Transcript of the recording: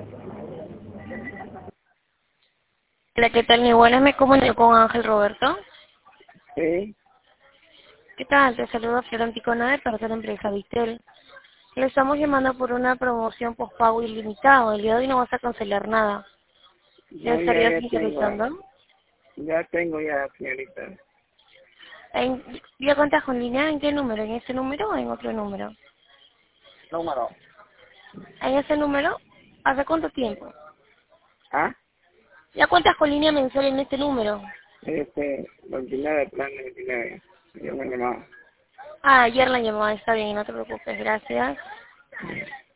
Hola, ¿qué tal? Muy buenas, me comunico con Ángel Roberto. Sí, ¿Qué tal? Te saludo Flor Anticona de parte de la empresa Vitel. Le estamos llamando por una promoción postpago ilimitado. El día de hoy no vas a cancelar nada. ¿Ya no, estarías ya tengo, interesando? ya, señorita. ¿Ya cuentas con línea? ¿En qué número? ¿En ese número o en otro número? Número. ¿En ese número? ¿Hace cuánto tiempo? ¿Ah? ¿Ya cuentas con línea mensual en este número? 29, plan de 29. Yo me llamaba. Ah, ayer la llamada, está bien, no te preocupes, gracias.